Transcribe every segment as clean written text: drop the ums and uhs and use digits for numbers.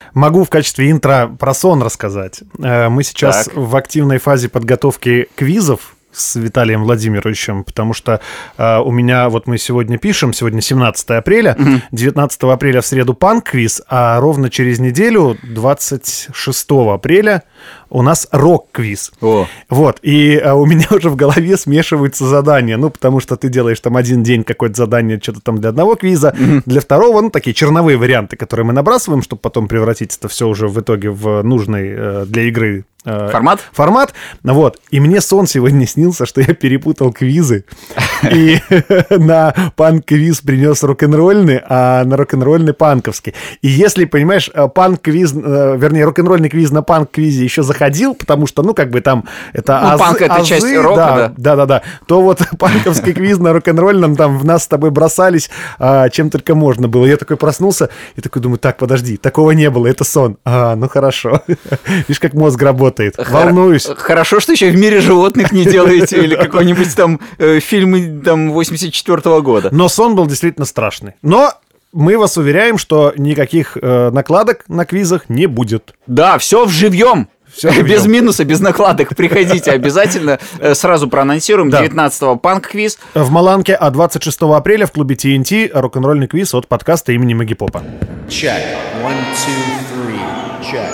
Могу в качестве интро про сон рассказать. Мы сейчас в активной фазе подготовки квизов с Виталием Владимировичем, потому что у меня, вот мы сегодня пишем, сегодня 17 апреля, 19 апреля в среду панк-квиз, а ровно через неделю, 26 апреля, у нас рок-квиз. Вот, и у меня уже в голове смешиваются задания, ну, потому что ты делаешь там один день какое-то задание, что-то там для одного квиза, для второго, ну, такие черновые варианты, которые мы набрасываем, чтобы потом превратить это все уже в итоге в нужный для игры формат. Вот. И мне сон сегодня снился, что я перепутал квизы. И на панк-квиз принес рок-н-ролльный, а на рок-н-ролльный панковский. И если, понимаешь, панк-квиз, вернее, рок-н-ролльный квиз на панк-квизе еще заходил, потому что, ну, как бы там это панк — это часть рока, да, то вот панковский квиз на рок-н-ролльном, там в нас с тобой бросались, чем только можно было. Я такой проснулся и такой думаю, так, подожди, такого не было, это сон. Ну хорошо. Видишь, как мозг работает. Волнуюсь. Хорошо, что еще в мире животных не делаете или какой-нибудь там фильм там 84-го года. Но сон был действительно страшный. Но мы вас уверяем, что никаких накладок на квизах не будет. Да, все вживьем. Без минуса, без накладок. Приходите обязательно. Сразу проанонсируем. 19-го панк-квиз в Маланке, а 26 апреля в клубе TNT рок-н-ролльный квиз от подкаста имени Игги Попа. Check. 1, 2, 3. Check.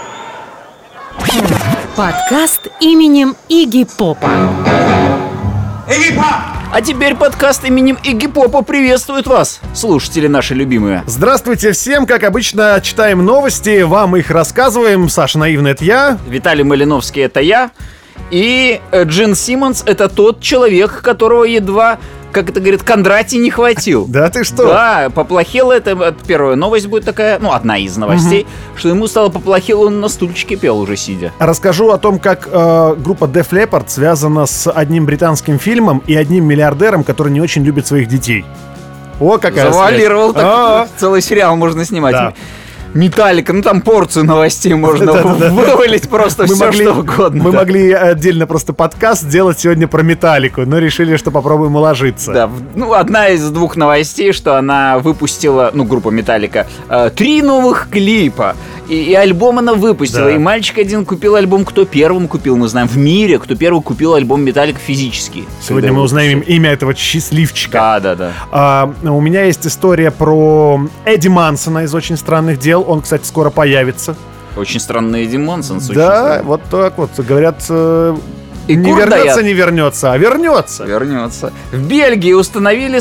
Подкаст именем Игги Попа. Игги Поп! А теперь подкаст именем Игги Попа приветствует вас, слушатели наши любимые. Здравствуйте всем, как обычно, читаем новости, вам их рассказываем. Саша Наивный — это я. Виталий Малиновский — это я. И Джин Симмонс — это тот человек, которого едва, как это говорит, Кондратий не хватил. Да ты что? Да, поплохело это. Первая новость будет такая, ну, одна из новостей, что ему стало поплохело, он на стульчике пел уже сидя. Расскажу о том, как группа Def Leppard связана с одним британским фильмом и одним миллиардером, который не очень любит своих детей. О, какая завуалировал, так целый сериал можно снимать. Да. Металлика, ну там порцию новостей можно вывалить просто все, что угодно. Мы могли отдельно просто подкаст сделать сегодня про Металлику, но решили, что попробуем уложиться. Да, ну одна из двух новостей, что она выпустила, ну группа Металлика, 3 новых клипа. И альбом она выпустила, и мальчик один купил альбом, кто первым купил, мы знаем, в мире, кто первый купил альбом Металлика физически. Сегодня мы узнаем имя этого счастливчика. Да. У меня есть история про Эдди Мансона из «Очень странных дел». Он, кстати, скоро появится. Очень странный Эдди Мансон. Да, вот так вот. Говорят, не вернется, а вернется. Вернется. В Бельгии установили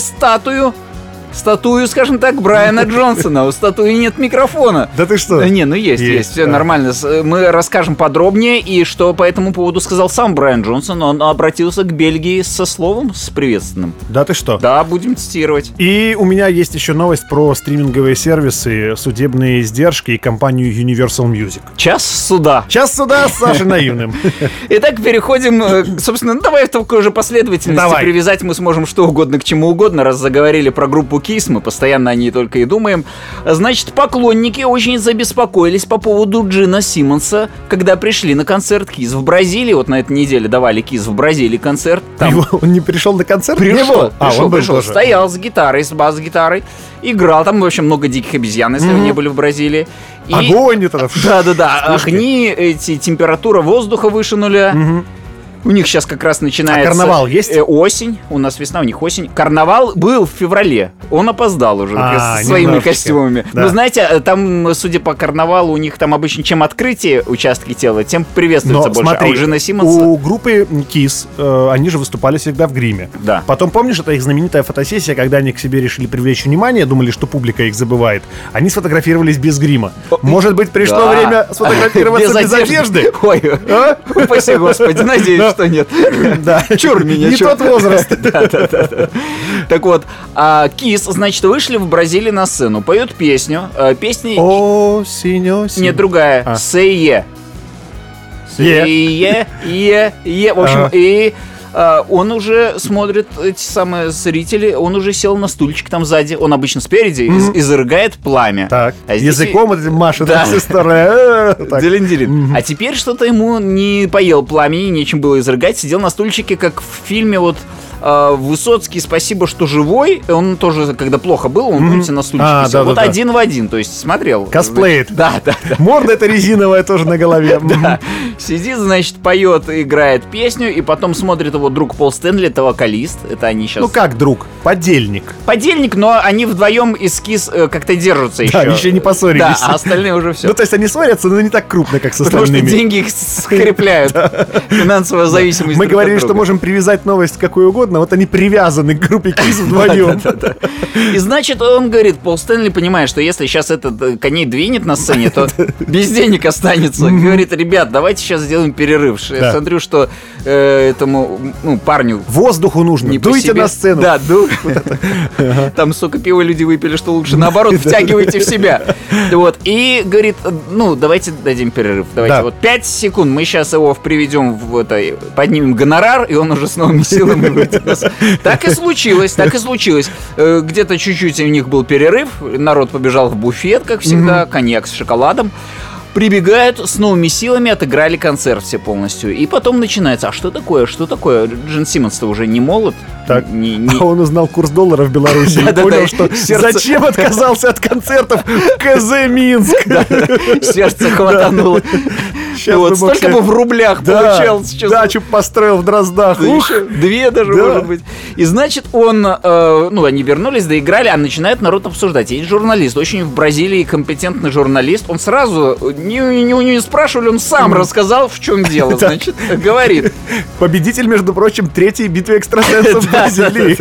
статую, скажем так, Брайана Джонсона. У статуи нет микрофона. Да ты что? Не, ну есть, все нормально. Мы расскажем подробнее, и что по этому поводу сказал сам Брайан Джонсон. Он обратился к Бельгии со словом, с приветственным. Да ты что? Да, будем цитировать. И у меня есть еще новость про стриминговые сервисы, судебные издержки и компанию Universal Music. Час суда. Час суда с Сашей Наивным. Итак, переходим, собственно, давай в такой же последовательности привязать мы сможем что угодно к чему угодно, раз заговорили про группу Kiss, мы постоянно о ней только и думаем. Значит, поклонники очень забеспокоились по поводу Джина Симмонса, когда пришли на концерт Kiss в Бразилии. Вот на этой неделе давали Kiss в Бразилии концерт. Там... Он не пришел на концерт? Пришел. Стоял с гитарой, с бас-гитарой, играл. Там, в общем, много диких обезьян, если вы не были в Бразилии. И... Огонь это. Да. Огни, эти, температура воздуха выше нуля. У них сейчас как раз начинается... А карнавал есть? Осень. У нас весна, у них осень. Карнавал был в феврале. Он опоздал уже со своими костюмами. Да. Но знаете, там, судя по карнавалу, у них там обычно чем открытие участки тела, тем приветствуется больше. Смотри, а у Джина Симмонса... у группы Kiss, они же выступали всегда в гриме. Да. Потом, помнишь, это их знаменитая фотосессия, когда они к себе решили привлечь внимание, думали, что публика их забывает. Они сфотографировались без грима. Может быть, пришло время сфотографироваться без одежды? Ой, упаси господи, надеюсь, что нет. Да. Чур меня, не тот возраст. Да. Так вот, Kiss, значит, вышли в Бразилии на сцену, поют песню. Песня... Осень. Нет, другая. Say yeah. В общем, и... он уже смотрит, эти самые зрители, он уже сел на стульчик там сзади, он обычно спереди изрыгает пламя. Так, языком машет со всей стороны. Делин-делин. А теперь что-то ему не поел пламени, нечем было изрыгать, сидел на стульчике, как в фильме вот Высоцкий, спасибо, что живой. Он тоже, когда плохо был, он, помните, на стульчике сидел. Вот один в один, то есть смотрел. Косплеит. Да. Морда эта резиновая тоже на голове. Да. Сидит, значит, поет, играет песню, и потом смотрит его друг Пол Стэнли, это вокалист. Это они сейчас... Ну как друг? Подельник. Подельник, но они вдвоем эскиз как-то держатся еще. Да, еще не поссорились. Да, а остальные уже все. Ну, то есть они ссорятся, но не так крупно, как с остальными. Потому что деньги их скрепляют. Финансовая зависимость. Мы говорили, что можем привязать новость какую угодно, вот они привязаны к группе Kiss вдвоем. И значит, он говорит, Пол Стэнли понимает, что если сейчас этот коней двинет на сцене, то без денег останется. Говорит, ребят, давайте сейчас сделаем перерыв. Я смотрю, что этому парню воздуху нужно, дуйте на сцену. Да, там столько пива люди выпили, что лучше наоборот, втягивайте в себя. Вот, и говорит, давайте дадим перерыв. Давайте вот 5 секунд, мы сейчас его приведем в это, поднимем гонорар, и он уже с новыми силами выйдет. Так и случилось. Где-то чуть-чуть у них был перерыв, народ побежал в буфет, как всегда, коньяк с шоколадом. Прибегают с новыми силами, отыграли концерт все полностью. И потом начинается, а что такое? Джин Симмонс-то уже не молод. Так. А он узнал курс доллара в Беларуси и понял, что зачем отказался от концертов в КЗ Минск. Сердце хватануло. Столько бы в рублях получалось. Дачу построил в Дроздах. Две даже, может быть. И значит, они вернулись, доиграли, а начинает народ обсуждать. Есть журналист, очень в Бразилии компетентный журналист. Он сразу, не спрашивали, он сам рассказал, в чем дело. Значит, говорит. Победитель, между прочим, 3-й битвы экстрасенсов в Бразилии.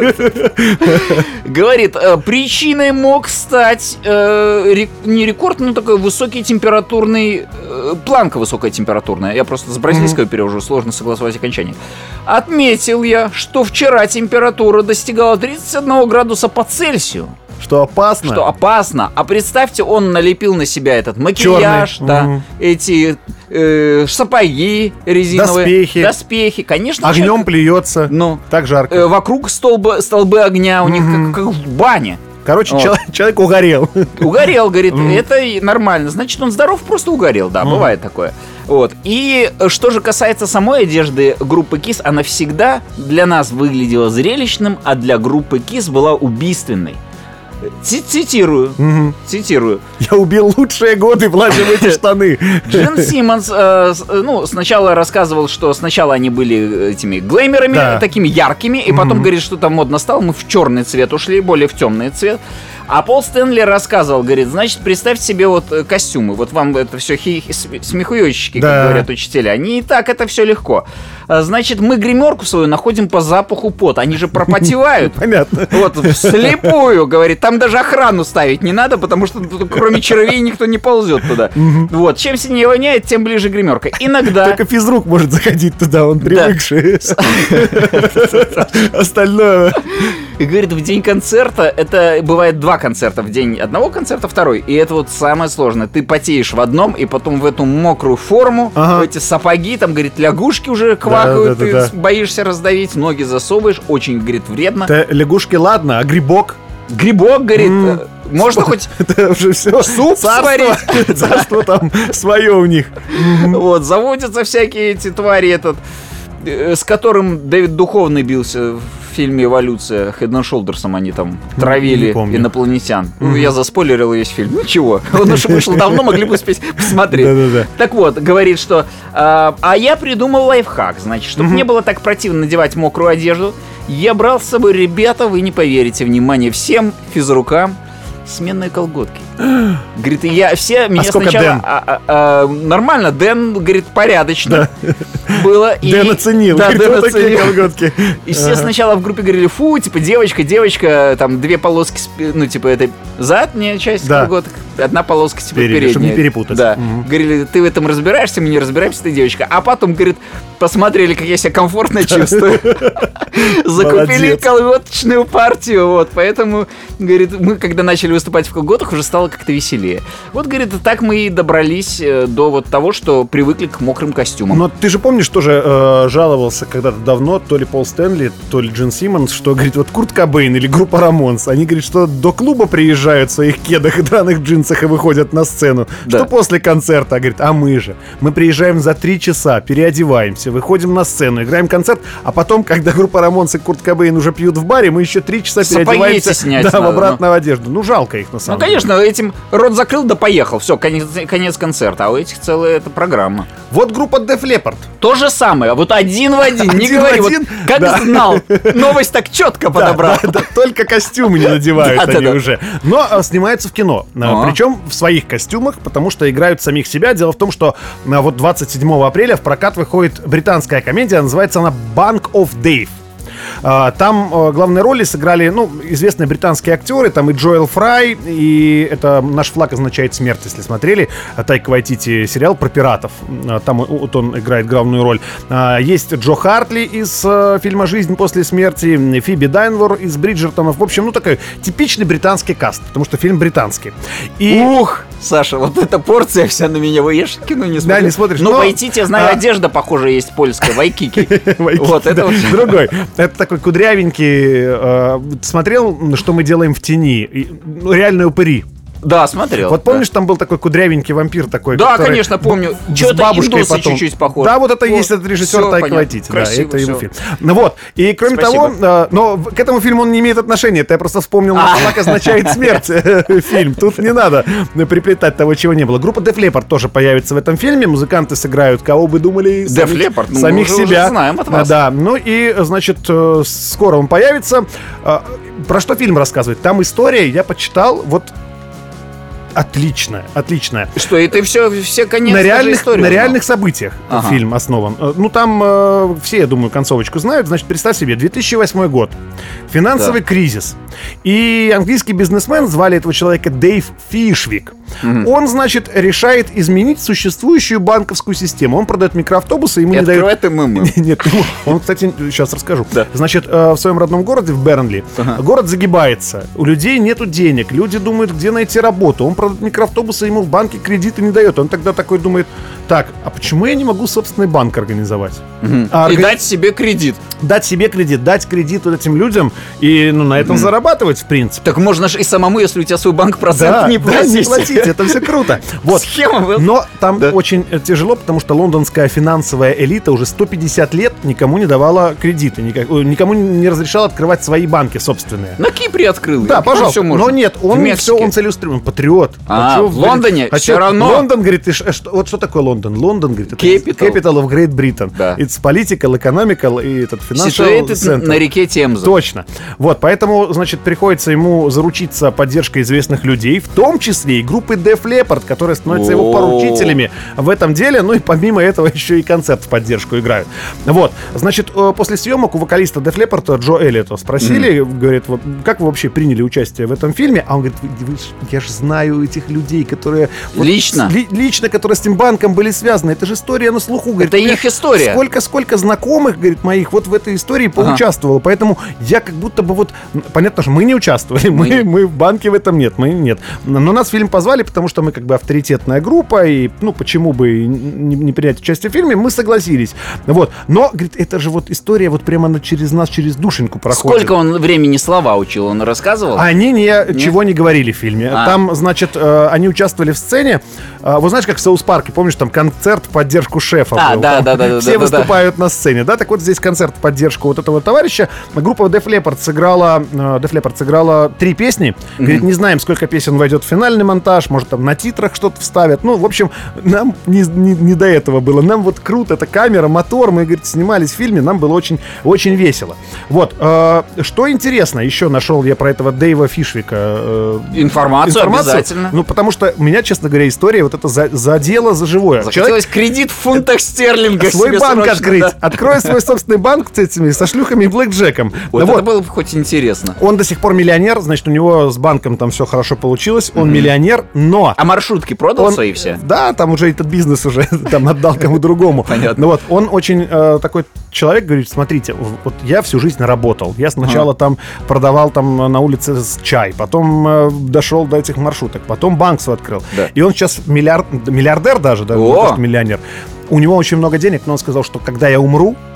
Говорит, причиной мог стать не рекорд, но такой высокий температурный, планка высокая температурная. Я просто с бразильского перевожу, сложно согласовать окончание. Отметил я, что вчера температура достигала 31 градуса по Цельсию. Что опасно. А представьте, он налепил на себя этот макияж, эти сапоги резиновые, доспехи. Конечно, огнем плюется. Так жарко. Вокруг столбы огня у них как в бане. Короче, человек угорел. Угорел, говорит, это нормально. Значит, он здоров, просто угорел, да, бывает такое. Вот. И что же касается самой одежды группы Kiss, она всегда для нас выглядела зрелищным, а для группы Kiss была убийственной. Цитирую. Я убил лучшие годы, влазя в эти штаны. Джин Симмонс, сначала рассказывал, что сначала они были этими глеймерами, такими яркими, и потом говорит, что там модно стало, мы в черный цвет ушли, более в темный цвет. А Пол Стэнли рассказывал, говорит, значит, представьте себе вот костюмы, вот вам это все смехуёчки, как говорят учителя, они и так это все легко. Значит, мы гримерку свою находим по запаху пота, они же пропотевают. Понятно. Вот, вслепую, говорит, там даже охрану ставить не надо, потому что кроме червей никто не ползет туда. Вот, чем сильнее воняет, тем ближе гримерка. Иногда... Только физрук может заходить туда, он привыкший. Остальное... И говорит, в день концерта, это бывает 2 концерта, в день одного концерта второй, и это вот самое сложное. Ты потеешь в одном, и потом в эту мокрую форму, в эти сапоги, там, говорит, лягушки уже квакают, ты боишься раздавить, ноги засовываешь, очень, говорит, вредно. Лягушки ладно, а грибок? Грибок, говорит, можно хоть это уже все суп сварить. Царство там свое у них. Вот, заводятся всякие эти твари, с которым Дэвид Духовный бился в фильме «Эволюция». Head and Shoulders'ом они там травили инопланетян. Я заспойлерил весь фильм. Ничего, он уже вышел давно, могли бы успеть посмотреть. Так вот, говорит, что... А я придумал лайфхак, значит, чтобы не было так противно надевать мокрую одежду. Я брал с собой, ребята, вы не поверите, внимание всем физрукам, сменные колготки. Говорит, меня сначала нормально, Дэн, говорит, порядочно было. Дэн оценил, Дэн такие колготки. И все сначала в группе говорили, фу, типа, девочка, там 2 полоски, это задняя часть колготок, 1 полоска, типа, передняя. Чтобы не перепутать. Да. Говорили, ты в этом разбираешься, мы не разбираемся, ты девочка. А потом, говорит, посмотрели, как я себя комфортно чувствую. Закупили колготочную партию, вот, поэтому, говорит, мы, когда начали выступать в колготах, уже стало как-то веселее. Вот, говорит, так мы и добрались до вот того, что привыкли к мокрым костюмам. Но ты же помнишь, тоже жаловался когда-то давно, то ли Пол Стэнли, то ли Джин Симмонс, что, говорит, вот Курт Кобейн или группа Рамонс, они, говорит, что до клуба приезжают в своих кедах и драных джинсах, джинсах и выходят на сцену. Да. Что после концерта? Говорит, а мы же. Мы приезжаем за 3 часа, переодеваемся, выходим на сцену, играем концерт, а потом, когда группа Рамонс и Курт Кобейн уже пьют в баре, мы еще 3 часа переодеваемся снять в надо, обратную одежду. Ну, жалко их, на самом деле. конечно, этим рот закрыл, да поехал. Все, конец концерта. А у этих целая эта программа. Вот группа Def Leppard. То же самое, вот один в один. Не Один в говори, один, вот как да. знал. Новость так четко подобрал. Да, только костюмы не надевают они уже. Но снимаются в кино. Причем в своих костюмах, потому что играют самих себя. Дело в том, что вот 27 апреля в прокат выходит британская комедия. Называется она «Bank of Dave». Там главные роли сыграли, известные британские актеры. Там и Джоэл Фрай, и это «Наш флаг означает смерть», если смотрели. Тайка Вайтити сериал про пиратов. Там вот он играет главную роль. Есть Джо Хартли из фильма «Жизнь после смерти», Фиби Дайнвор из «Бриджертонов». В общем, такой типичный британский каст, потому что фильм британский. Ух, Саша, вот эта порция вся на меня. Вы ешь кино не смотришь? Да, не смотришь. Но Вайтити, я знаю, одежда, похоже, есть польская, Вайкики. Вот, это другой. Это такой кудрявенький. Смотрел, что мы делаем в тени? Реальные упыри. Да, смотрел. Вот помнишь, там был такой кудрявенький вампир такой? Да, конечно, помню. С бабушкой потом. Чуть-чуть похож. Да, вот это и есть этот режиссер Тайка Вайтити. Да, это его фильм. Ну вот. И кроме того, но к этому фильму он не имеет отношения. Это я просто вспомнил, как означает смерть фильм. Тут не надо приплетать того, чего не было. Группа Def Leppard тоже появится в этом фильме. Музыканты сыграют, кого бы думали, самих себя. Знаем от вас. Да. Ну и, значит, скоро он появится. Про что фильм рассказывает? Там история, я почитал, вот отличная. Что, это все конец на реальных событиях фильм основан. Ну, там все, я думаю, концовочку знают. Значит, представь себе, 2008 год. Финансовый кризис. И английский бизнесмен, звали этого человека Дэйв Фишвик. Он, значит, решает изменить существующую банковскую систему. Он продает микроавтобусы, ему не дают... открывает МММ. Нет, он, кстати, сейчас расскажу. Да. Значит, в своем родном городе, в Бернли, город загибается. У людей нету денег. Люди думают, где найти работу. Он продает микроавтобусы, ему в банке кредиты не дает. Он тогда такой думает, так, а почему я не могу собственный банк организовать? И дать себе кредит. Дать кредит вот этим людям и на этом зарабатывать, в принципе. Так можно же и самому, если у тебя свой банк, процент не платить. Не платить, это все круто. Вот. Схема. Но там очень тяжело, потому что лондонская финансовая элита уже 150 лет никому не давала кредиты, никому не разрешала открывать свои банки собственные. На Кипре открыл. Да, пожалуйста. Но нет, он целеустремлен, патриот. В Лондоне все равно. Лондон, говорит, вот что такое Лондон? Лондон, говорит, это capital of Great Britain. Да. It's political, economical и этот financial center. На реке Темза. Точно. Вот, поэтому, значит, приходится ему заручиться поддержкой известных людей, в том числе и группы Def Leppard, которые становятся его поручителями в этом деле. Ну и помимо этого еще и концерт в поддержку играют. Вот, значит, после съемок у вокалиста Def Leppard Джо Эллиота спросили, говорит, вот как вы вообще приняли участие в этом фильме? А он говорит, я же знаю этих людей, которые... Лично? Лично, которые с этим банком были связаны. Это же история на слуху. Говорит, это их история. Сколько знакомых, говорит, моих вот в этой истории поучаствовало. Поэтому я как будто бы вот... Понятно, что мы не участвовали. Мы в банке в этом нет. Но нас в фильм позвали, потому что мы как бы авторитетная группа. И, почему бы не принять участие в фильме, мы согласились. Вот. Но, говорит, это же вот история вот прямо через нас, через душеньку проходит. Сколько он времени слова учил? Он рассказывал? Они ничего не говорили в фильме. Там, значит, они участвовали в сцене. Вот знаешь, как в Саус Парке, помнишь, там концерт в поддержку шефа был. Да. Все выступают на сцене, да? Так вот здесь концерт в поддержку вот этого товарища. Группа Def Leppard сыграла 3 песни. Говорит, не знаем, сколько песен войдет в финальный монтаж, может, там на титрах что-то вставят. Ну, в общем, нам не до этого было. Нам вот круто, это камера, мотор. Мы, говорит, снимались в фильме, нам было очень, очень весело. Вот. Что интересно, еще нашел я про этого Дэйва Фишвика. Информацию обязательно. Ну, потому что меня, честно говоря, история вот это задела за живое. Захотелось кредит в фунтах стерлингов свой банк срочно, открыть. Да. Открой свой собственный банк с этими, со шлюхами и блэкджеком. Вот это было бы хоть интересно. Он до сих пор миллионер, значит, у него с банком там все хорошо получилось. Он миллионер, но... А маршрутки продал свои все? Да, там уже этот бизнес уже там отдал кому другому. Понятно. Ну вот, он очень такой человек, говорит, смотрите, вот я всю жизнь работал. Я сначала там продавал там на улице чай, потом дошел до этих маршруток, потом банк свой открыл. Да. И он сейчас миллиардер даже, да, не то, что миллионер. У него очень много денег, но он сказал, что когда я умру,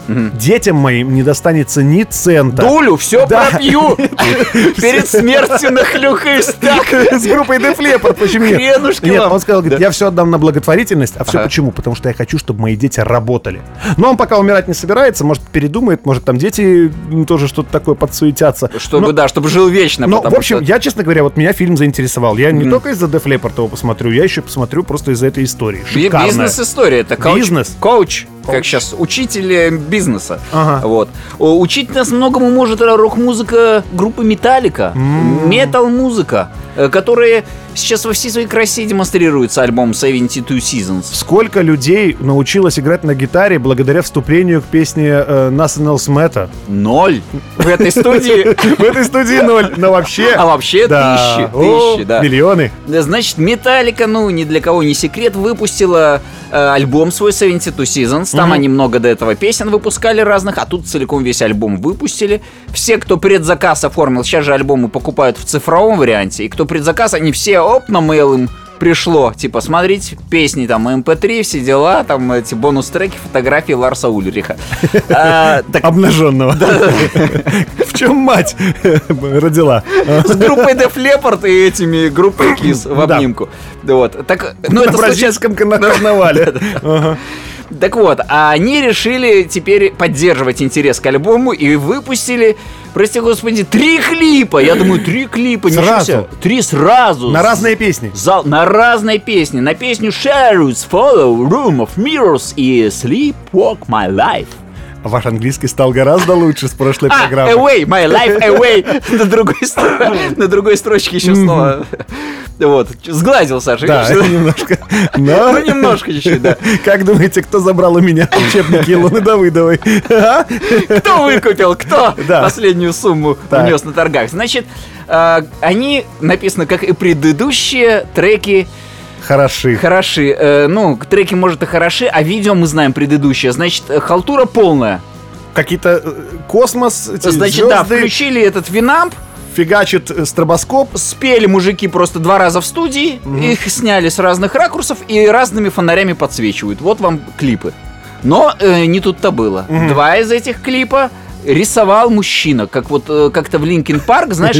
детям моим не достанется ни цента. Дулю все пропью. Перед смертью нахлюхаешь так. С группой Def Leppard, почему нет? Хренушки Нет, вам. он сказал, говорит, я все отдам на благотворительность. А все почему? Потому что я хочу, чтобы мои дети работали. Но он пока умирать не собирается, может, передумает, может, там дети тоже что-то такое подсуетятся. Чтобы жил вечно. Ну, в общем, я, честно говоря, вот меня фильм заинтересовал. Я не только из-за Def Leppard его посмотрю, я еще посмотрю просто из-за этой истории. Шикарная. Бизнес-история. Это Бизнес. Коуч. Как сейчас, учитель бизнеса. Ага. Вот. Учить нас многому может рок-музыка группы Металлика, метал-музыка, которая сейчас во всей своей красе демонстрируется альбом 72 Seasons. Сколько людей научилось играть на гитаре благодаря вступлению к песне Nothing Else Matter? 0. В этой студии. В этой студии 0. Но вообще... А вообще тысячи, да. Миллионы. Значит, Металлика, ну, ни для кого не секрет, выпустила альбом свой 72 Seasons. Там они много до этого песен выпускали разных, а тут целиком весь альбом выпустили. Все, кто предзаказ оформил, сейчас же альбомы покупают в цифровом варианте, и кто предзаказ, они все, на мейл им пришло, типа, смотрите, песни, там, MP3, все дела, там, эти бонус-треки, фотографии Ларса Ульриха. Обнаженного. В чем мать родила? С группой Def Leppard и этими группой Kiss в обнимку. Вот. На бразильском карнавале. Так вот, они решили теперь поддерживать интерес к альбому и выпустили, прости господи, 3 клипа. Я думаю, 3 клипа. Сразу? 3 сразу. На разные песни? На разные песни. На песню Shadows, Follow, Room of Mirrors и Sleepwalk My Life. Ваш английский стал гораздо лучше с прошлой программы. Away, My Life Away. На другой строчке еще снова. Вот, сгладил, Саша. Да, немножко. Ну, немножко чуть-чуть, да. Как думаете, кто забрал у меня учебники Илоны Давыдовой? Кто выкупил? Кто последнюю сумму внес на торгах? Значит, они, написано, как и предыдущие, треки Хороши. Ну, треки, может, и хороши, а видео мы знаем предыдущее. Значит, халтура полная. Какие-то космос, значит, звезды. да, включили этот Винамп. Фигачит стробоскоп. Спели мужики просто 2 раза в студии. Их сняли с разных ракурсов и разными фонарями подсвечивают. Вот вам клипы. Но не тут-то было. 2 из этих клипа рисовал мужчина. Как вот как-то в Линкин Парк, знаешь,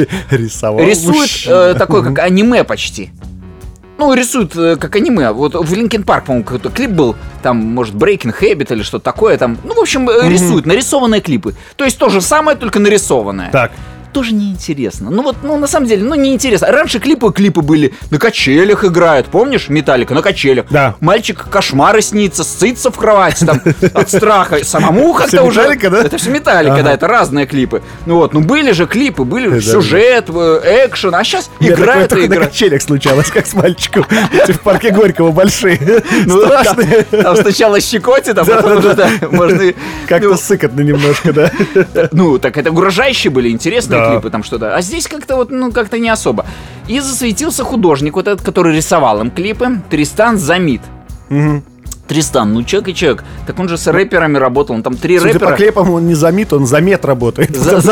рисует такое, как аниме почти. Ну, рисуют как аниме. Вот в Линкин Парк, по-моему, какой-то клип был. Там, может, Breaking Habit или что-то такое. Там, ну, в общем, рисуют нарисованные клипы. То есть то же самое, только нарисованное. Так. Тоже неинтересно. Ну вот, ну на самом деле, ну неинтересно. Раньше клипы были на качелях играют. Помнишь, Металлика на качелях? Да. Мальчик кошмары снится, ссытся в кровать там от страха. Самому как-то уже... Металлика, да? Это все Металлика, да, это разные клипы. Ну вот, ну были же клипы, были сюжет, экшен, а сейчас играют и играют. На качелях случалось, как с мальчиком. Эти в парке Горького большие. Страшные. Там сначала щекотит, а потом уже, можно... Как-то сыкотно немножко, да. Ну, так это угрожающие были, интересные клипы, там что-то. А здесь как-то вот, ну, как-то не особо. И засветился художник вот этот, который рисовал им клипы, Тристан Замит. Тристан, ну человек и человек. Так он же с рэперами работал, он там 3 рэпера. Судя по клипам, он не Замит, он Замет работает.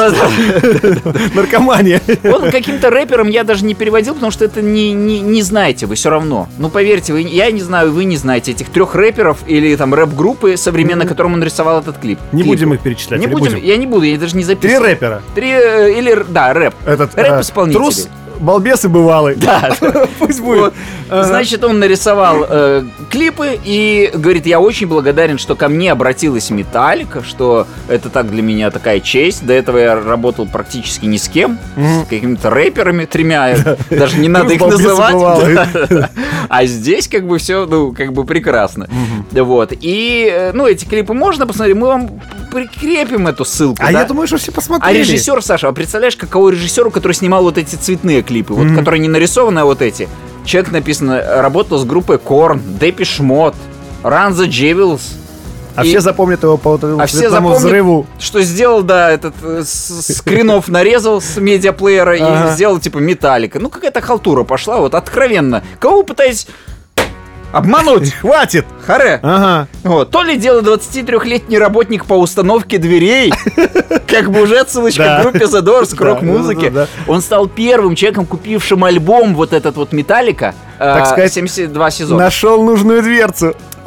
Наркомания. Он каким-то рэпером я даже не переводил, потому что это не знаете вы все равно. Ну, поверьте, я не знаю, вы не знаете этих 3 рэперов или там рэп-группы современной, которым он рисовал этот клип. Не будем их перечислять. Не будем, я не буду, я даже не записываю. 3 рэпера. 3, или, да, рэп. Рэп-исполнители. Трус, балбес и бывалый. Да. Пусть будет. Вот. Значит, он нарисовал клипы и говорит, я очень благодарен, что ко мне обратилась Металлика, что это так для меня такая честь. До этого я работал практически ни с кем, с какими-то рэперами 3, даже не надо их называть. А здесь как бы все, ну, как бы прекрасно. Вот. И, ну, эти клипы можно посмотреть, мы вам прикрепим эту ссылку. Я думаю, что все посмотрели. А режиссер, Саша, представляешь, каково режиссеру, который снимал вот эти цветные клипы, вот, которые не нарисованы, а вот эти. Человек, написано, работал с группой Korn, Depeche Mode, Run the Jewels. Все запомнят его по цветному взрыву. Что сделал, да, этот скринов нарезал с медиаплеера и сделал, типа, Металлика. Ну, какая-то халтура пошла, вот, откровенно. Кого вы пытаетесь обмануть? Хватит! Харе. Вот. То ли дело 23-летний работник по установке дверей, как бы уже отсылочка к группе The Doors, к рок-музыке. Он стал первым человеком, купившим альбом вот этот вот Металлика, так сказать, 72 сезона. Нашел нужную дверцу.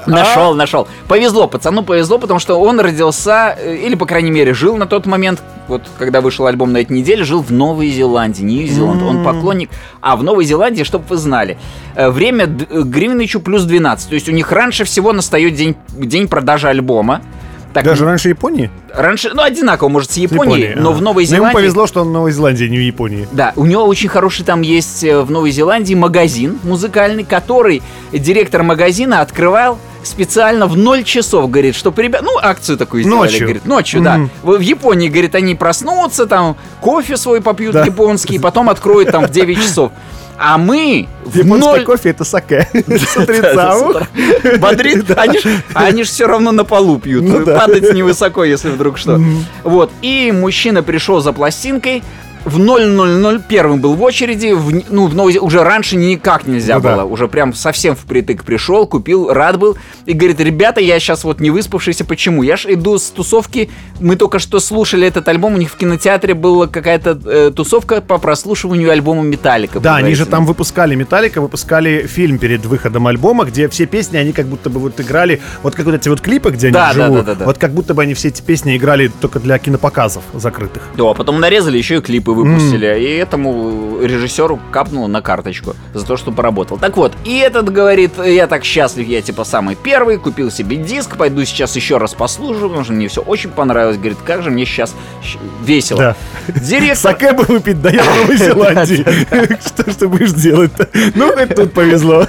Нашел. Повезло, пацану повезло, потому что он родился, или, по крайней мере, жил на тот момент, вот когда вышел альбом на этой неделе, жил в Новой Зеландии, Нью-Зеланд. Он поклонник. А в Новой Зеландии, чтобы вы знали, время Гринвичу плюс 12. То есть у них раньше всего настает день продажи альбома. Так, даже раньше Японии? Раньше, одинаково, может, с Японией, но в Новой Зеландии... Ему повезло, что он в Новой Зеландии, не в Японии. Да, у него очень хороший там есть в Новой Зеландии магазин музыкальный, который директор магазина открывал специально в 0 часов, говорит, чтобы ребят... акцию такую сделали. Ночью, да. В Японии, говорит, они проснутся, там, кофе свой попьют японский, потом откроют там в 9 часов. А мы в японский кофе — это саке. С утреца. Бодрит. Они же все равно на полу пьют. Падать невысоко, если вдруг что. Вот. И мужчина пришел за пластинкой. В 0:00 первым был в очереди, уже раньше никак нельзя было, уже прям совсем впритык пришел, купил, рад был, и говорит: ребята, я сейчас вот не выспавшийся, почему? Я ж иду с тусовки, мы только что слушали этот альбом, у них в кинотеатре была какая-то тусовка по прослушиванию альбома Металлика. Да, они же там выпускали Металлика, выпускали фильм перед выходом альбома, где все песни, они как будто бы вот играли, вот как вот эти вот клипы, где они живут, вот как будто бы они все эти песни играли только для кинопоказов закрытых. Да, а потом нарезали еще и клипы выпустили, и этому режиссеру капнуло на карточку за то, что поработал. Так вот, и этот говорит: я так счастлив, я типа самый первый, купил себе диск, пойду сейчас еще раз послушаю, потому что мне все очень понравилось. Говорит, как же мне сейчас весело. Да. Директор... Саке бы выпить, да я в Новой Зеландии. Что ж ты будешь делать-то? Ну, хоть тут повезло.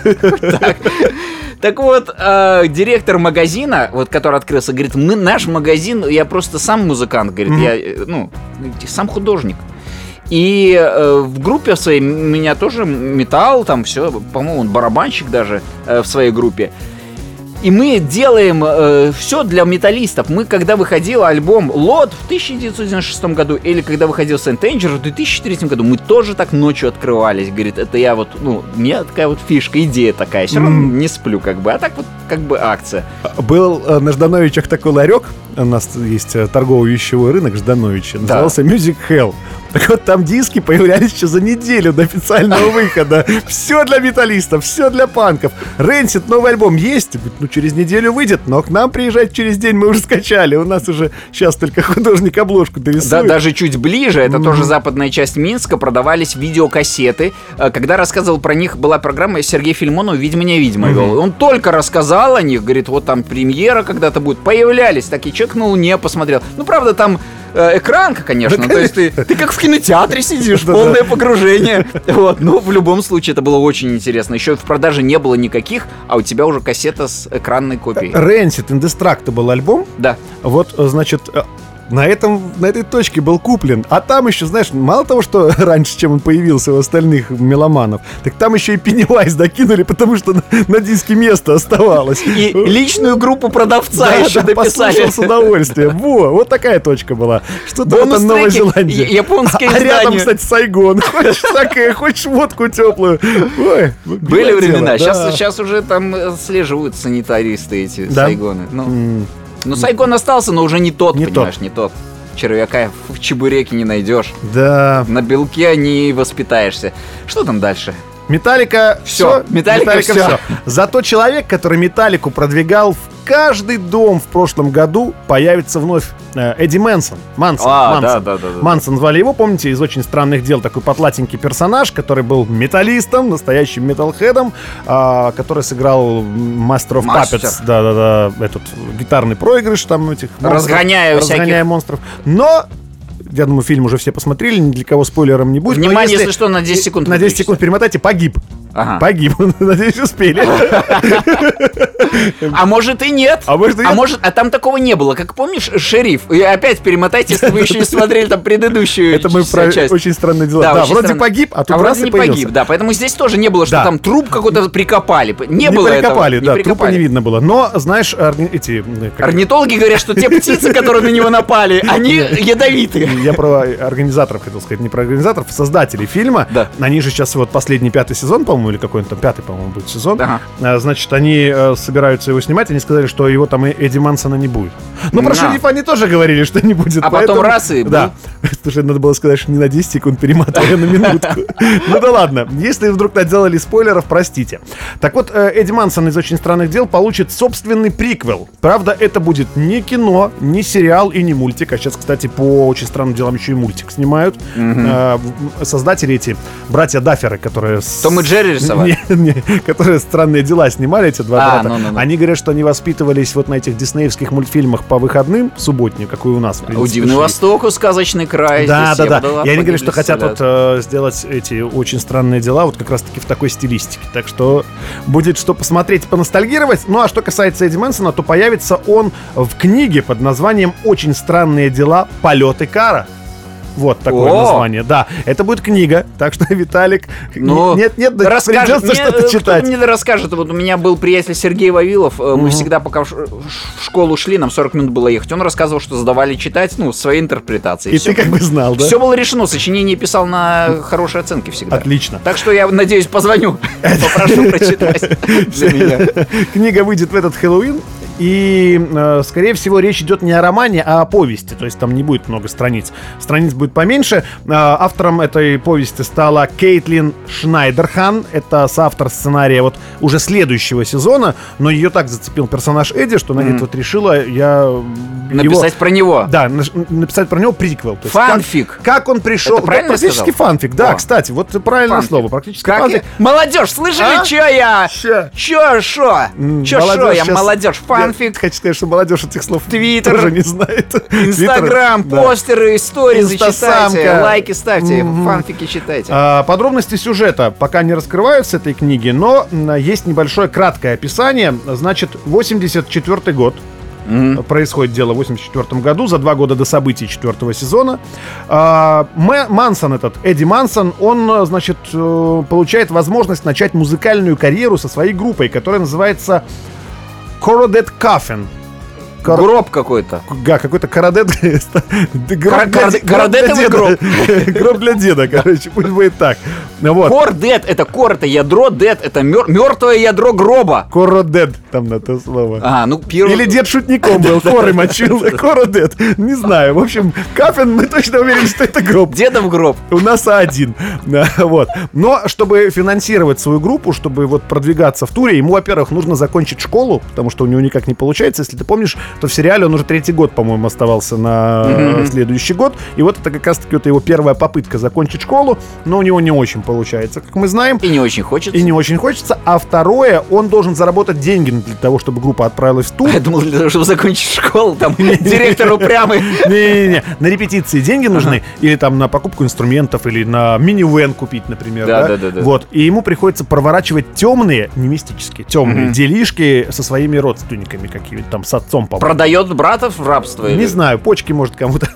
Так вот, директор магазина, вот который открылся, говорит: наш магазин, я просто сам музыкант, говорит, я, сам художник. И в группе своей меня тоже металл, там все, по-моему, он барабанщик даже в своей группе. И мы делаем все для металлистов. Мы, когда выходил альбом Load в 1996 году, или когда выходил Saint Anger в 2003 году, мы тоже так ночью открывались. Говорит, это я вот, у меня такая вот фишка, идея такая. Все равно не сплю как бы, а так вот как бы акция. Был на Ждановичах такой ларек, у нас есть торговый вещевой рынок Ждановича, назывался Music Hell. Так вот, там диски появлялись еще за неделю до официального выхода. Все для металлистов, все для панков. Rancid новый альбом есть, через неделю выйдет, но к нам приезжать через день мы уже скачали. У нас уже сейчас только художник обложку дорисует. Да, даже чуть ближе, это тоже западная часть Минска, продавались видеокассеты. Когда рассказывал про них, была программа Сергей Филимонов «Видь меня, видимо» вел. Он только рассказал о них, говорит, вот там премьера когда-то будет. Появлялись, такие, человек на Луне посмотрел. Правда, там экранка, конечно, да, то есть ты как в кинотеатре сидишь, полное погружение. Вот, в любом случае это было очень интересно. Еще в продаже не было никаких, а у тебя уже кассета с экранной копией. Rancid Indestructible альбом. Да. Вот, значит, на этой точке был куплен. А там еще, знаешь, мало того, что раньше, чем он появился у остальных меломанов, так там еще и Pennywise докинули, потому что на диске место оставалось. И личную группу продавца еще дописали. Послушал с удовольствием. Вот такая точка была. Что-то в этом Новой Зеландии. Японское издание. А рядом, кстати, Сайгон. Хочешь саке, хочешь водку теплую. Ой, были времена. Сейчас уже там слеживают санитаристы эти Сайгоны. Сайгон остался, но уже не тот, понимаешь, не тот. Червяка в чебуреке не найдешь. Да. На белке не воспитаешься. Что там дальше? Металлика все. Металлика все. Зато человек, который Металлику продвигал в каждый дом в прошлом году, появится вновь. Эдди Мэнсон. Мансон звали его, помните, из «Очень странных дел». Такой потлатенький персонаж, который был металлистом, настоящим металлхедом, который сыграл Master of Puppets. Да, этот гитарный проигрыш там этих разгоняя монстров. Но я думаю, фильм уже все посмотрели, ни для кого спойлером не будет. Внимание, если что, на 10 секунд. На 10 секунд перемотайте, погиб. Ага. Погиб. Надеюсь, успели. А может и нет. А там такого не было. Как помнишь, «Шериф»? И опять перемотайте, если вы еще не смотрели там предыдущую часть. Это мы про «Очень странные дела». Да, вроде погиб, а тут раз и появился. Погиб, да. Поэтому здесь тоже не было, что там труп какой-то прикопали. Не было этого. Прикопали, да, трупа не видно было. Но, знаешь, эти... Орнитологи говорят, что те птицы, которые на него напали, они ядовитые. я про организаторов хотел сказать, не про организаторов, создателей фильма. Да. Они же сейчас вот последний 5-й сезон, по-моему, или какой-то там 5-й, по-моему, будет сезон. Значит, они собираются его снимать, они сказали, что его там Эдди Мансона не будет. Но про шерифа они тоже говорили, что не будет. А потом раз и... Да. Слушай, надо было сказать, что не на 10 секунд перематывая на минутку. Ну да ладно, если вдруг наделали спойлеров, простите. Так вот, Эдди Мансон из «Очень странных дел» получит собственный приквел. Правда, это будет не кино, не сериал и не мультик. А сейчас, кстати, по «Очень странным делам» еще и мультик снимают. Создатели эти, братья Дафферы, которые... Том и Джерри рисовали? Которые «Странные дела» снимали, эти два брата. Они говорят, что они воспитывались вот на этих диснеевских мультфильмах по выходным, субботним, как и у нас. У «Дивный Восток», у «Сказочный край». Да. И они говорят, что хотят вот сделать эти «Очень странные дела» вот как раз-таки в такой стилистике. Так что будет что посмотреть, поностальгировать. Ну а что касается Эдди Мэнсона, то появится он в книге под названием «Очень странные дела. Полеты Кара». Вот такое название. Да, это будет книга, так что, Виталик, придется что-то читать. Кто мне расскажет? Вот у меня был приятель Сергей Вавилов, мы всегда, пока в школу шли, нам 40 минут было ехать, он рассказывал, что задавали читать, свои интерпретации. И ты как бы знал, да? Все было решено, сочинение писал на хорошие оценки всегда. Отлично. Так что я, надеюсь, позвоню, попрошу прочитать для меня. Книга выйдет в этот Хэллоуин. И, скорее всего, речь идет не о романе, а о повести. То есть там не будет много страниц. Страниц будет поменьше. Автором этой повести стала Кейтлин Шнайдерхан. Это соавтор сценария вот уже следующего сезона. Но ее так зацепил персонаж Эдди, что она вот решила написать про него. Да, написать про него приквел. Фанфик. Как он пришел. Это правильно практически сказал? фанфик. Да, кстати, вот правильное слово. Практически фанфик. Молодежь, слышали, что я? Чё я, молодежь? Фанфик. Хочу сказать, что молодежь этих слов Твиттер тоже не знает. Инстаграм, постеры, истории читайте, лайки ставьте, фанфики читайте. Подробности сюжета пока не раскрываются этой книги, но есть небольшое краткое описание. Значит, 84-й год. Происходит дело в 84 году, за 2 года до событий 4-го сезона. Мансон этот, Эдди Мансон, он, значит, получает возможность начать музыкальную карьеру со своей группой, которая называется Corroded Coffin. Гроб какой-то. Да, какой-то Кородет. Кородетовый гроб. Гроб для деда, короче, пусть будет так. Кордет, это кор, это ядро, дед, это мертвое ядро гроба. Кородет, там на то слово. Первый... Или дед шутником был, коры мочил. Кородет, не знаю. В общем, Кафен, мы точно уверены, что это гроб. Дедов гроб. У нас один. Вот. Но чтобы финансировать свою группу, чтобы вот продвигаться в туре, ему, во-первых, нужно закончить школу, потому что у него никак не получается. Если ты помнишь, то в сериале он уже 3-й год, по-моему, оставался на следующий год. И вот это как раз-таки вот его первая попытка закончить школу, но у него не очень получается, как мы знаем. И не очень хочется. А второе, он должен заработать деньги для того, чтобы группа отправилась в тур. Я думал, для того, чтобы закончить школу, там директор упрямый. Не-не-не, на репетиции деньги нужны, или там на покупку инструментов, или на мини-вэн купить, например. Да. Вот. И ему приходится проворачивать темные, не мистические, темные делишки со своими родственниками какими-то там, с отцом, по-моему. Продает братов в рабство? Не знаю, почки, может, кому-то.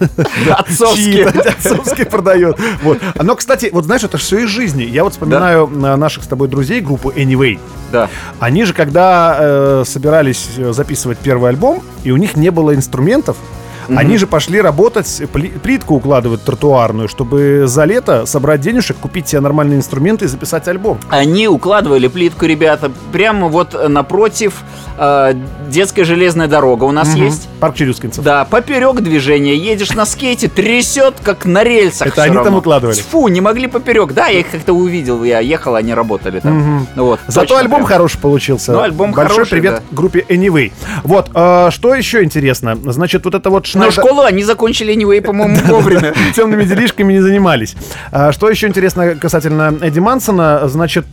Отцовские продает. Вот. Но, кстати, вот знаешь, это все из жизни. Я вот вспоминаю наших с тобой друзей, группу Anyway. Да. Они же, когда собирались записывать первый альбом, и у них не было инструментов, они же пошли работать, плитку укладывать тротуарную, чтобы за лето собрать денежек, купить себе нормальные инструменты и записать альбом. Они укладывали плитку, ребята, прямо вот напротив детская железная дорога у нас есть. Парк Челюскинцев. Да, поперек движения. Едешь на скейте, трясет, как на рельсах. Это они там укладывали? Фу, не могли поперек. Да, я их как-то увидел, я ехал, они работали там. Вот, зато альбом хороший получился. Альбом большой хороший, привет группе Anyway. Вот, что еще интересно? Значит, вот это вот Но школу они закончили Anyway, по-моему, вовремя. Темными делишками не занимались. Что еще интересно касательно Эдди Мансона? Значит,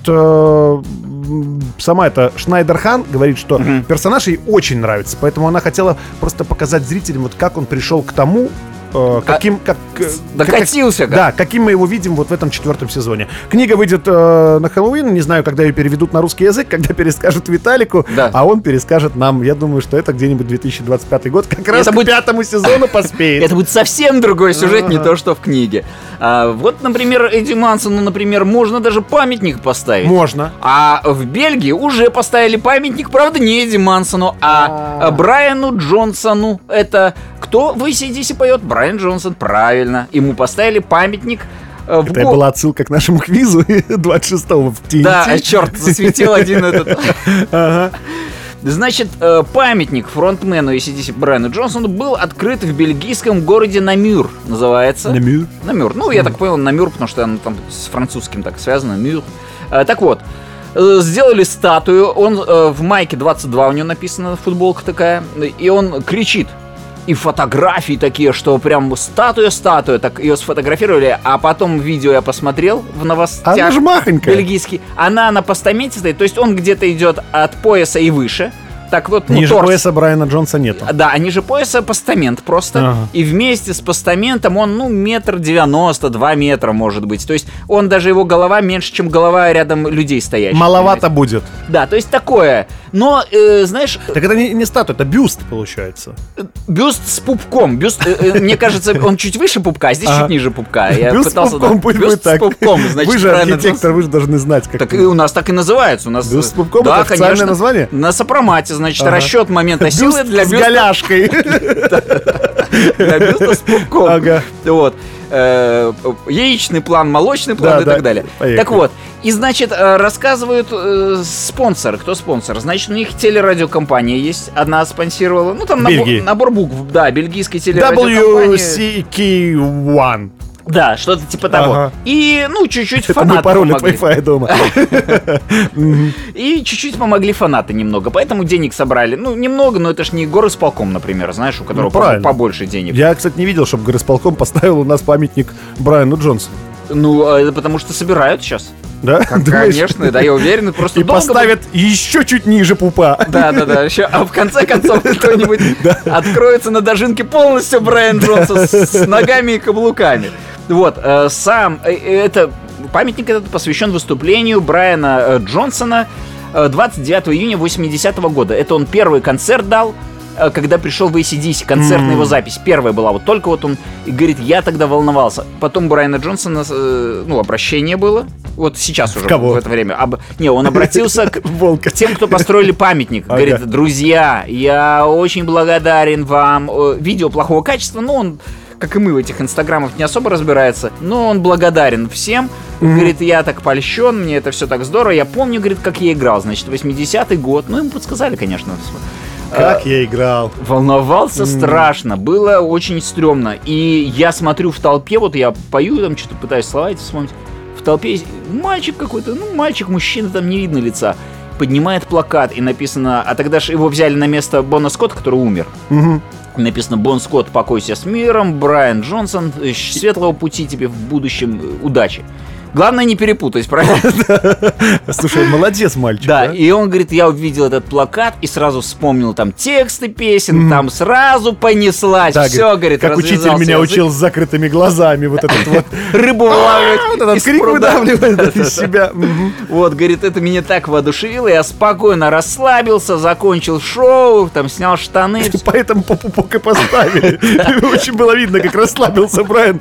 сама эта Шнайдерхан говорит, что персонаж ей очень нравится, поэтому она хотела просто показать зрителям, вот как он пришел к тому, докатился. Каким мы его видим вот в этом 4-м сезоне. Книга выйдет на Хэллоуин, не знаю, когда ее переведут на русский язык, когда перескажут Виталику, а он перескажет нам. Я думаю, что это где-нибудь 2025 год, как раз к 5-му сезону поспеет. Это будет совсем другой сюжет, не то, что в книге. Вот, например, Эдди Мансону, например, можно даже памятник поставить. Можно. А в Бельгии уже поставили памятник, правда, не Эдди Мансону, а Брайану Джонсону. Это Кто в AC/DC поет? Брайан Джонсон, правильно. Ему поставили памятник. Это была отсылка к нашему квизу 26-го в TNT. Да, черт, засветил один этот. Значит, памятник фронтмену AC/DC Брайану Джонсону был открыт в бельгийском городе Намюр, называется. Намюр? Намюр. Ну, я так понял, Намюр, потому что оно там с французским так связано. Намюр. Так вот, сделали статую, он в майке 22 у него написано, футболка такая, и он кричит. И фотографии такие, что прям статуя, так ее сфотографировали, а потом видео я посмотрел в новостях. Она же махонькая. Бельгийский. Она на постаменте стоит, то есть он где-то идет от пояса и выше. Так вот, ниже пояса Брайана Джонса нету. Да, а ниже пояса постамент просто. Ага. И вместе с постаментом он, 1,90 м, 2 метра, может быть. То есть он даже, его голова меньше, чем голова рядом людей стоящих. Маловато будет. Да, то есть такое. Но, знаешь... Так это не статуя, это бюст, получается. Бюст с пупком. Бюст, мне кажется, он чуть выше пупка, а здесь чуть ниже пупка. Я бюст пытался, с пупком, бюст с пупком, значит, вы же архитектор, вы же должны знать, как. Так и у нас так и называется. У нас... Бюст с пупком, да, это официальное название? На сопромате, значит, расчет момента силы для бюста. С голяшкой. Для бюста с пупком. Ага. Вот. Яичный план, молочный план и так далее. Так вот, и, значит, рассказывают спонсоры. Кто спонсор? Значит, у них телерадиокомпания есть, одна спонсировала. Ну, там набор букв, да, бельгийской телерадиокомпании. WCK1. Да, что-то типа того. Ага. И, чуть-чуть это фанаты пароль помогли. от Wi-Fi дома. И чуть-чуть помогли фанаты немного. Поэтому денег собрали. Немного, но это ж не горисполком, например, знаешь, у которого побольше денег. Я, кстати, не видел, чтобы горисполком поставил у нас памятник Брайану Джонсону. Это потому что собирают сейчас. Да? Конечно, да, я уверен. Просто и поставят еще чуть ниже пупа. Да. А в конце концов кто-нибудь откроется на дожинке полностью Брайан Джонсон с ногами и каблуками. Вот, памятник этот посвящен выступлению Брайана Джонсона 29 июня 80-го года. Это он первый концерт дал, когда пришел в AC/DC, концертная его запись. Первая была, вот только вот он, и говорит, я тогда волновался. Потом у Брайана Джонсона, обращение было. Вот сейчас уже, в это время. Он обратился к тем, кто построили памятник. Говорит, друзья, я очень благодарен вам. Видео плохого качества, он, как и мы в этих инстаграмах, не особо разбирается, но он благодарен всем. Говорит, я так польщен, мне это все так здорово. Я помню, говорит, как я играл, значит, 80-й год. Ему подсказали, конечно. Как я играл. Волновался страшно, было очень стрёмно. И я смотрю в толпе, вот я пою, там что-то пытаюсь слова эти вспомнить. В толпе мальчик какой-то, мальчик, мужчина, там не видно лица. Поднимает плакат, и написано... А тогда же его взяли на место Бона Скотта, который умер. Написано: Бон Скотт, покойся с миром, Брайан Джонсон, светлого пути тебе в будущем, удачи. Главное не перепутать, правильно? Слушай, молодец мальчик. Да, и он говорит, я увидел этот плакат и сразу вспомнил там тексты песен, там сразу понеслась, все, говорит, как учитель меня учил с закрытыми глазами, вот этот вот рыбу вылавливать, вот этот крик выдавливает из себя. Вот, говорит, это меня так воодушевило, я спокойно расслабился, закончил шоу, там снял штаны. Поэтому по пупок и поставили. Очень было видно, как расслабился Брайан.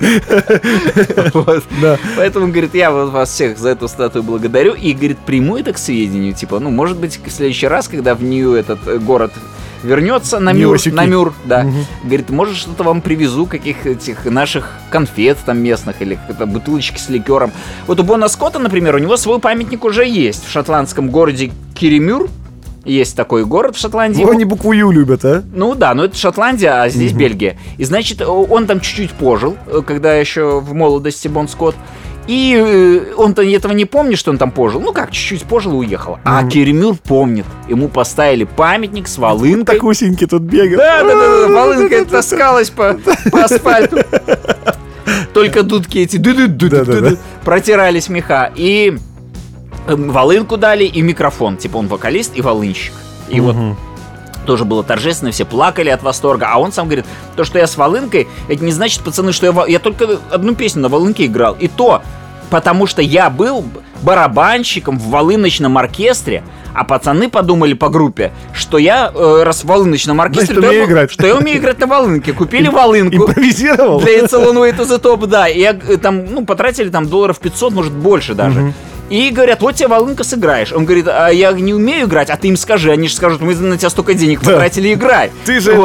Поэтому, говорит, я вас всех за эту статую благодарю. И, говорит, приму это к сведению. Типа, может быть, в следующий раз, когда в Нью этот город вернется, Намюр, да. Говорит, может, что-то вам привезу, каких этих наших конфет там местных, или какие-то бутылочки с ликером. Вот у Бона Скотта, например, у него свой памятник уже есть в шотландском городе Кирримюр. Есть такой город в Шотландии. Они букву Ю любят, а? Это Шотландия, а здесь Бельгия. И, значит, он там чуть-чуть пожил, когда еще в молодости Бон Скотт. И он-то этого не помнит, что он там пожил. Чуть-чуть пожил и уехал. А Кирримюр помнит. Ему поставили памятник с волынкой. Так усенький тут бегал. Да, волынка таскалась по асфальту. Только дудки эти протирались меха. И волынку дали, и микрофон. Типа он вокалист и волынщик. И вот тоже было торжественно, все плакали от восторга. А он сам говорит, то, что я с волынкой, это не значит, пацаны, что я только одну песню на волынке играл. И то, потому что я был барабанщиком в волыночном оркестре, а пацаны подумали по группе, что я раз в волыночном оркестре, что я умею играть на волынке. Купили волынку. Импровизировал? Для It's a Long Way to the Top, да. И там, потратили там $500, может, больше даже. И говорят, вот тебе волынка, сыграешь. Он говорит, а я не умею играть, а ты им скажи. Они же скажут, мы на тебя столько денег потратили, играй. Ты же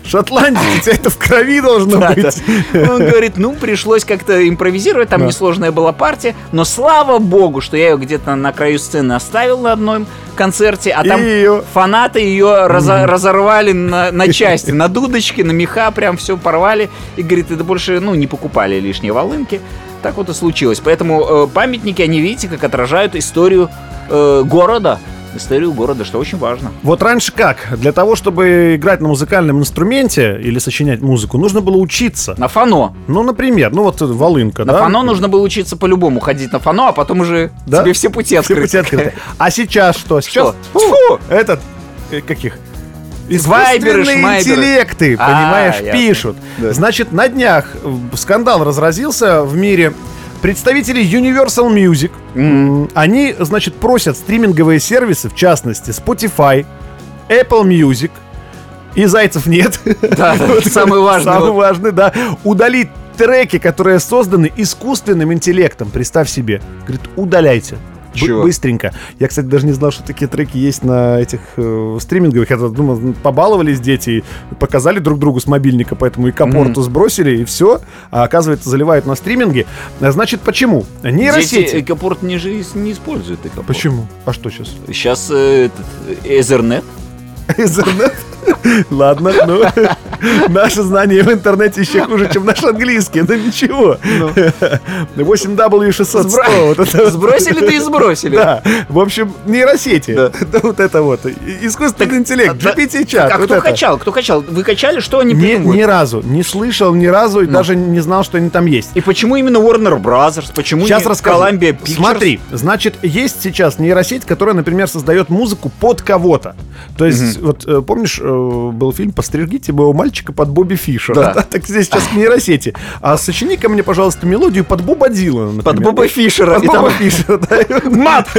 Шотландец, у тебя это в крови должно быть. Он говорит, пришлось как-то импровизировать, там несложная была партия, но слава богу, что я ее где-то на краю сцены оставил на одном концерте, а там фанаты ее разорвали на части, на дудочки, на меха, прям все порвали, и говорит, это больше, не покупали лишние волынки. Так вот и случилось. Поэтому памятники, они, видите, как отражают историю города, что очень важно. Вот раньше как? Для того, чтобы играть на музыкальном инструменте или сочинять музыку, нужно было учиться. На фано. Например, волынка, на фано нужно было учиться по-любому, ходить на фано, а потом уже тебе все пути открыты. А сейчас что? Сейчас? Каких? Искусственные интеллекты, понимаешь, пишут. Да. Значит, на днях скандал разразился в мире. Представители Universal Music, они, значит, просят стриминговые сервисы, в частности, Spotify, Apple Music, и зайцев нет. Да, самый важный. Самый важный, да. Удалить треки, которые созданы искусственным интеллектом. Представь себе. Говорит, удаляйте. Быстренько. Я, кстати, даже не знал, что такие треки есть на этих стриминговых. Я думал, побаловались дети, показали друг другу с мобильника, поэтому и капорту сбросили, и все. А оказывается, заливают на стриминге. Значит, почему? Нейросети. Дети экопорт не используют экопорт. Почему? А что сейчас? Сейчас Ethernet. Ethernet? Ладно, наше знание в интернете еще хуже, чем наш английский. Но ничего. 8W600. Сбросили, да и сбросили. Да. В общем, нейросети. Вот это вот. Искусственный интеллект. GPT-чат. А кто качал? Кто качал? Вы качали? Что они придумали? Ни разу. Не слышал ни разу и даже не знал, что они там есть. И почему именно Warner Brothers? Почему не Columbia Pictures? Смотри, значит, есть сейчас нейросеть, которая, например, создает музыку под кого-то. То есть, вот помнишь, был фильм «Постригите моего мальчика под Бобби Фишера». Да. Так здесь сейчас к нейросети. А сочини-ка мне, пожалуйста, мелодию под Боба Дилана, например. Под Боба Фишера. Под Боба Фишера, да. Мат!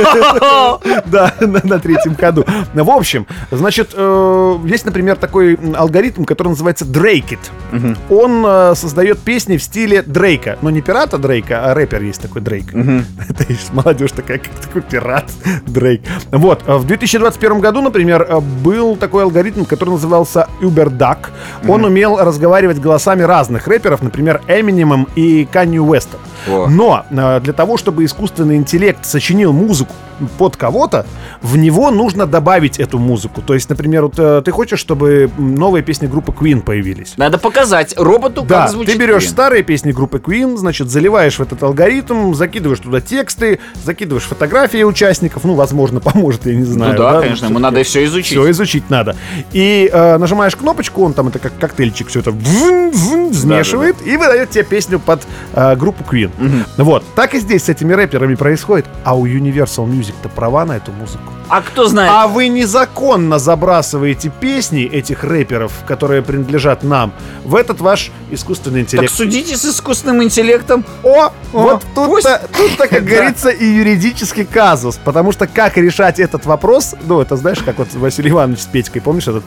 Да, на третьем ходу. В общем, значит, есть, например, такой алгоритм, который называется Drake It. Он создает песни в стиле Дрейка. Но не пирата Дрейка, а рэпер есть такой Дрейк. Это молодежь такая, как такой пират Дрейк. Вот. В 2021 году, например, был такой алгоритм, который назывался UberDuck. Он умел разговаривать голосами разных рэперов, например, Эминемом и Канье Уэстом. Но для того, чтобы искусственный интеллект сочинил музыку под кого-то, в него нужно добавить эту музыку. То есть, например, вот, ты хочешь, чтобы новые песни группы Queen появились. Надо показать роботу, как звучит. Ты берешь Queen. Старые песни группы Queen, значит, заливаешь в этот алгоритм, закидываешь туда тексты, закидываешь фотографии участников, возможно, поможет, я не знаю. Конечно, ему надо все изучить. Все изучить надо. И нажимаешь кнопочку, он там, это как коктейльчик, все это смешивает и выдает тебе песню под группу Queen. Вот. Так и здесь с этими рэперами происходит. А у Universal Music-то права на эту музыку. А кто знает? А вы незаконно забрасываете песни этих рэперов, которые принадлежат нам, в этот ваш искусственный интеллект. Так судите с искусственным интеллектом. Вот тут-то, как говорится, и юридический казус. Потому что как решать этот вопрос, это знаешь, как вот Василий Иванович с Петькой, помнишь этот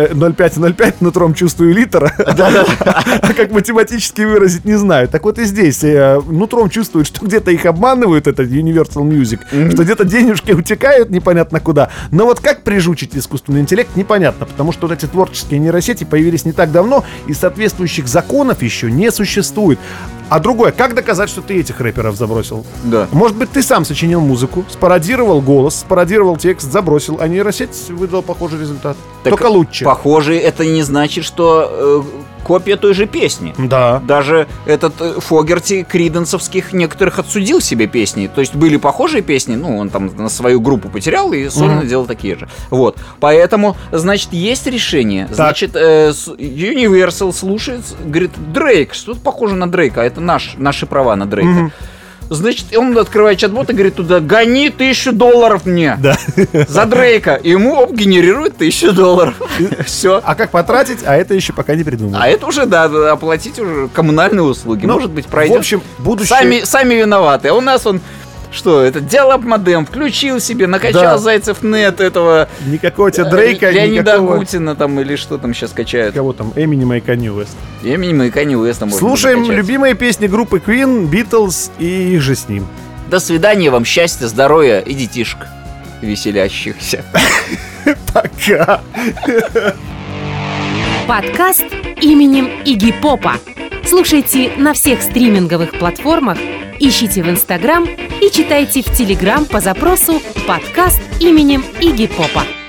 0,5 нутром чувствую литра, а как математически выразить не знаю. Так вот и здесь нутром чувствуют, что где-то их обманывают, это Universal Music, что где-то денежки утекают непонятно куда. Но вот как прижучить искусственный интеллект, непонятно, потому что вот эти творческие нейросети появились не так давно, и соответствующих законов еще не существует. А другое, как доказать, что ты этих рэперов забросил? Да. Может быть, ты сам сочинил музыку, спародировал голос, спародировал текст, забросил, а нейросеть выдала похожий результат. Так только лучше. Похожий, это не значит, что копия той же песни. Да. Даже этот Фогерти криденсовских некоторых отсудил себе песни. То есть были похожие песни, он там на свою группу потерял и сольно делал такие же. Вот. Поэтому, значит, есть решение. Так. Значит, Universal слушает, говорит, Дрейк, что-то похоже на Дрейка, а это наши права на Дрейка. Значит, он открывает чат-бот и говорит туда: гони $1000 мне за Дрейка. И ему генерирует $1000. Все. А как потратить? А это еще пока не придумали. А это уже, оплатить уже коммунальные услуги. Может быть, пройдет. В общем, будущее... Сами виноваты. А у нас что, это диалог-модем включил себе, накачал Зайцев.нет этого... Никакого тебя Дрейка, Леонида Агутина там, или что там сейчас качают. Кого там? Эминема и Канье Уэста. Эминема и Канье Уэста можно слушаем накачать. Любимые песни группы Queen, Beatles и их же с ним. До свидания вам, счастья, здоровья и детишек веселящихся. Пока. Подкаст именем Игги Попа. Слушайте на всех стриминговых платформах, ищите в Инстаграм и читайте в Телеграм по запросу «Подкаст именем Игги Попа».